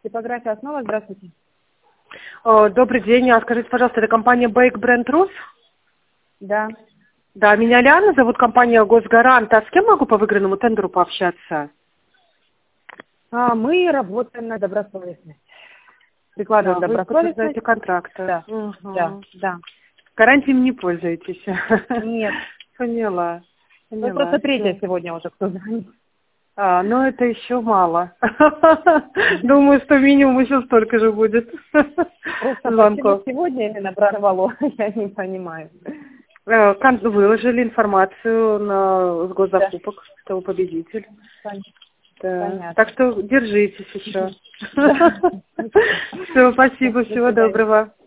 Типография «Основа», здравствуйте. Добрый день. Скажите, пожалуйста, это компания Bake Brand Rus? Да. Да, меня Лиана зовут, компания Госгарант. А с кем могу по выигранному тендеру пообщаться? Мы работаем на добросовестность. Прикладываем Вы добросовестность. подтверждаете контракты. Да. Угу. Да. Гарантиями не пользуетесь? Нет. Поняла. Вы просто третья сегодня уже, кто звонит. Ну это еще мало. Думаю, что минимум еще столько же будет. Просто почему сегодня именно прорвало, я не понимаю. Выложили информацию на госзакупок, кто победитель. Да. Так что держитесь еще. Все, спасибо, всего доброго.